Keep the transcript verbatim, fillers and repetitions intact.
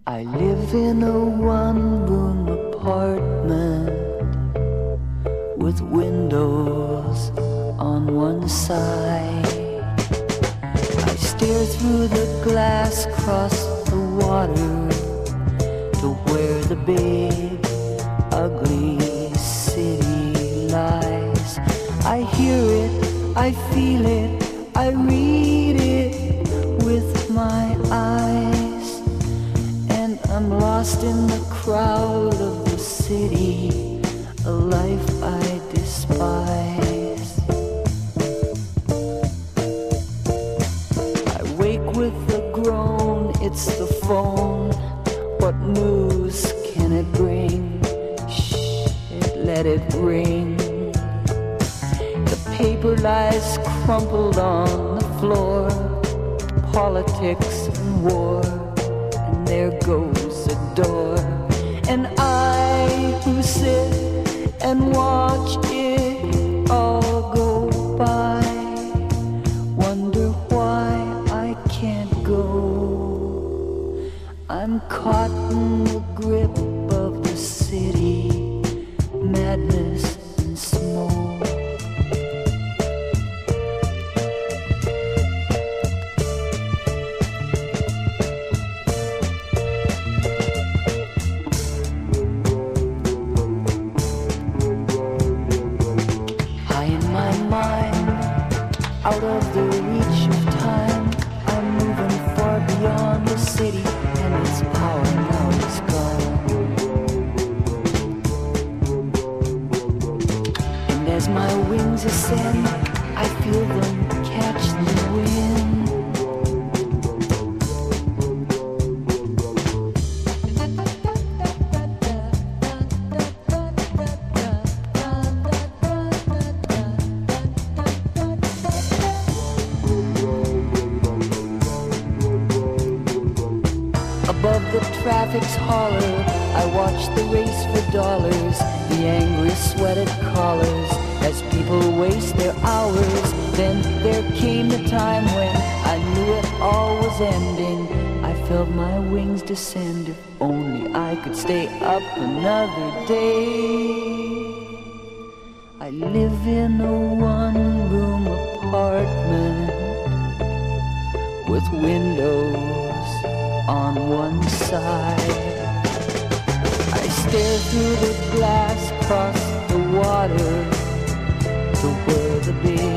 I live in a one-room apartment with windows on one side. I stare through the glass across the water to where the big, ugly city lies. I hear it, I feel it, I read it with my eyes, and I'm lost in the crowd of the city, a life I despise. I wake with a groan, it's the phone. What news can it bring? Shh, let it ring. The paper lies crumpled on the floor, politics and war, and there goes the door. And I who sit and watch it all go by, wonder why I can't go. I'm caught in the grip of the city, madness and smoke. Out of the reach of time, I'm moving far beyond the city, and its power now is gone. And as my wings ascend, I feel them catch the wind. Above the traffic's holler, I watch the race for dollars, the angry sweated collars, as people waste their hours. Then there came the time when I knew it all was ending. I felt my wings descend, if only I could stay up another day. I live in a one-room apartment with windows on one side. I stare through the glass across the water to where the big